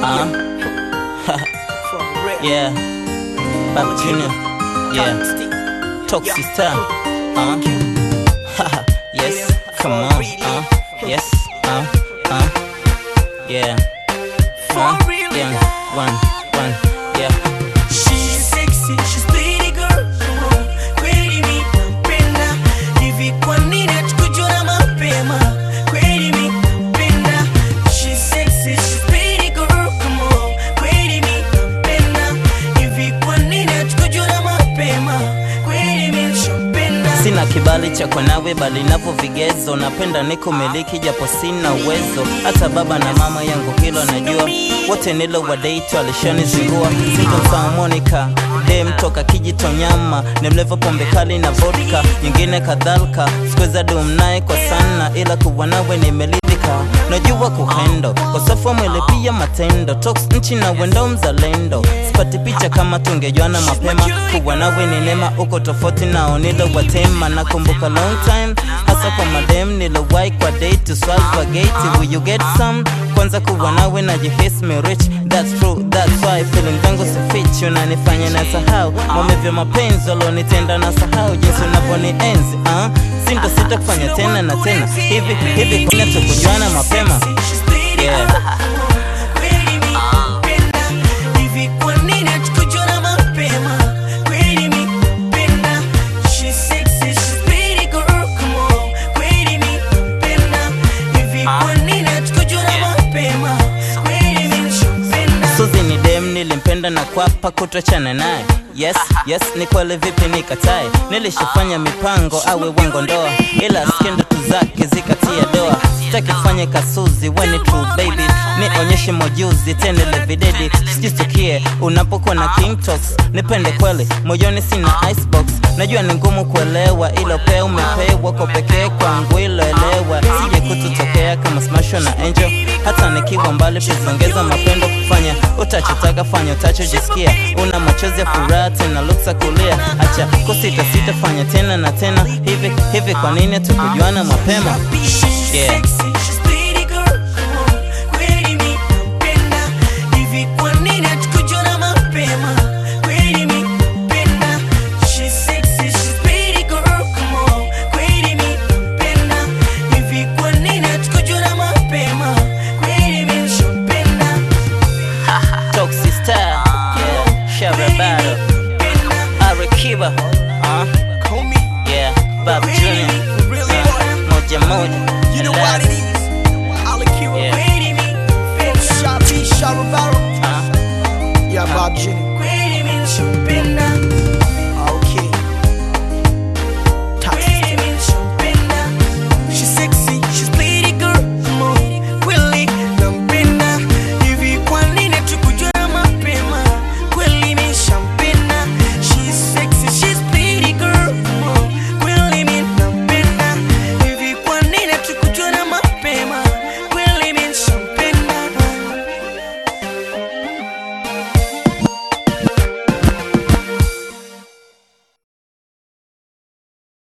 Yeah, Baba Junior. Yeah, Toxic style. Yes, come on. Yes, yeah. Yeah, one, yeah. She's sexy, she's pretty girl. Kweli mi nampenda. Hivi kwa nini hatukujua mapema? Kweli mi nampenda. She's sexy, she's pretty girl. Kweli mi nampenda. Hivi kwa nini hatukujua mapema? Kweli mi nampenda. Sina kibali cha kwa nawe bali napo vigezo. Napenda niko miliki japo sina uwezo. Hata baba na mama yangu hilo najua. Wote nilo wa date alishanizingua. Single Monica dem toka Kijitonyama. Nimlevo pombe kali na vodka nyingine kadhalika. Sikuweza dumnae kwa sana ila kuwa nawe nimelidhika. Najua kuhendo kwa safa mwele pia matendo. Talks nchi na wendo mzalendo. Sipati picha kama tungejuana mapema. Kuwa nawe ni neema uko tofauti nao nilo watema. Nakumbuka long time hasa kwa madem nilo wai kwa date to solve a gate. Will you get some? Kwanza kuwa nawe najihisi me rich. That's true, that's why feeling zangu si fit. Unanifanya na sahau maumivu mapenzi walionitenda na sahau jinsi unavyonienzi. Sinto sita kufanya tena na tena. Hivi kuna tukujuana mapema. Yeah. Suzi ni dem nilimpenda na kwapa kutochana naye. Yes, ni kweli vipi nikatae. Nilishafanya mipango awe wango ndoa. Ila skendo tu zake zikatia doa. Sitaki fanye kasuzi when it true baby. Nionyeshe mojuzi tena levidedi. Sijitukie unapokuwa na king talks. Nipende kweli moyoni sina icebox. Najua ni ngumu kuelewa ilo pea umepewa kwa pekee kwangu ilo elewa. Sije kututokea kama smasho na angel. Hata nikiwa mbali pizongeza mapendo kufanya utachotaka fanya utachojisikia. Una machozi ya furaha tena luksa kulia. Acha kusita fanya tena na tena. Hivi kwa nini tukujuana mapema? Yeah.